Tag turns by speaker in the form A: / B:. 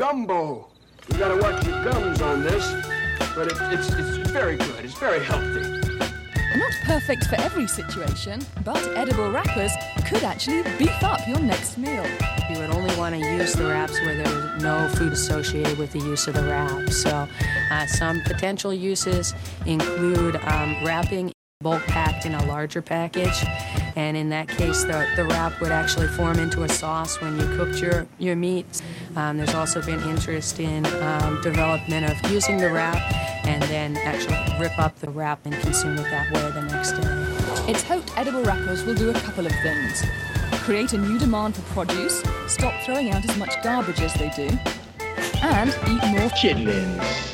A: gumbo. You gotta watch your gums on this, but it's very good. It's very healthy.
B: Not perfect for every situation, but edible wrappers could actually beef up your next meal.
C: You would only want to use the wraps where there's no food associated with the use of the wrap. So some potential uses include wrapping bulk packed in a larger package. And in that case, the wrap would actually form into a sauce when you cooked your meat. There's also been interest in development of using the wrap and then actually rip up the wrap and consume it that way the next day.
B: It's hoped edible wrappers will do a couple of things. Create a new demand for produce, stop throwing out as much garbage as they do, and eat more
D: chitlins.